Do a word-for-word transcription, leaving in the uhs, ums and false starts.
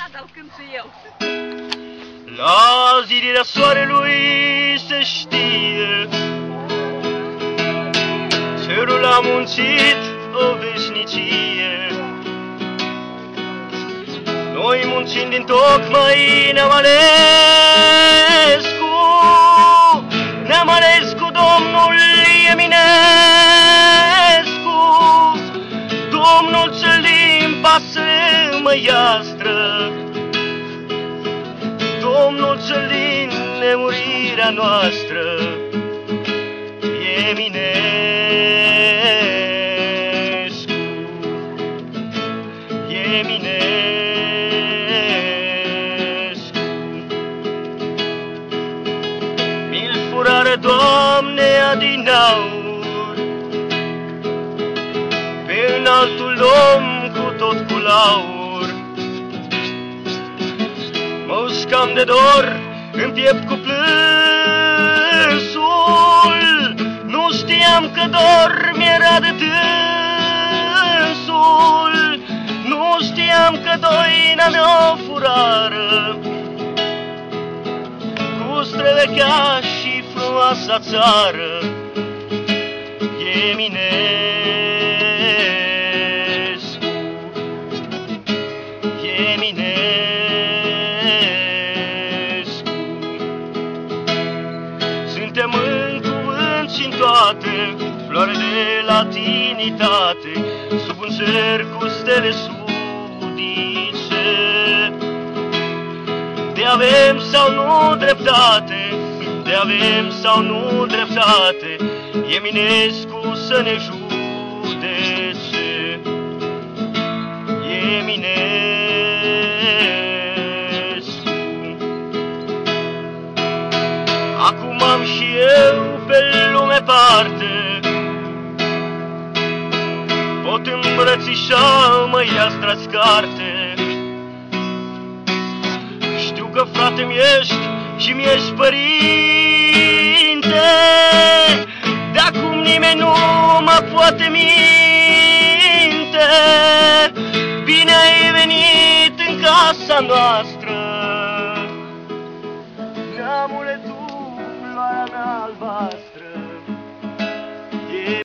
Gata, îl cânt și eu. La zidirea soarelui se știe, cerul a muncit o veșnicie. Noi muncind din tocmai ne-am ales cu, ne-am ales cu domnul Eminescu, domnul cel din pasăre măiastră, domnul cel din nemurirea noastră, Eminescu, Eminescu. Mi-l furară, Doamne, adinaur, pe înaltul om cu tot cu laur. Mă uscam de dor în piept cu plânsul, nu știam că dor mi-era de dânsul, nu știam că doina mea furară cu străvechea și frumoasa țară, Eminescu, Eminescu. Suntem în cuvânt și-n toate, floare de latinitate, sub un cer cu stele sudice. De avem sau nu dreptate, de avem sau nu dreptate, Eminescu să ne judece, Eminescu. Acum am și eu pe lume parte, pot îmbrățișa măiastra-ți carte. Știu că, frate-mi, ești și mi-ești părinte, de acum nimeni nu mă poate minte. Bine ai venit în casa noastră, neamule, tu, floarea mea albastră.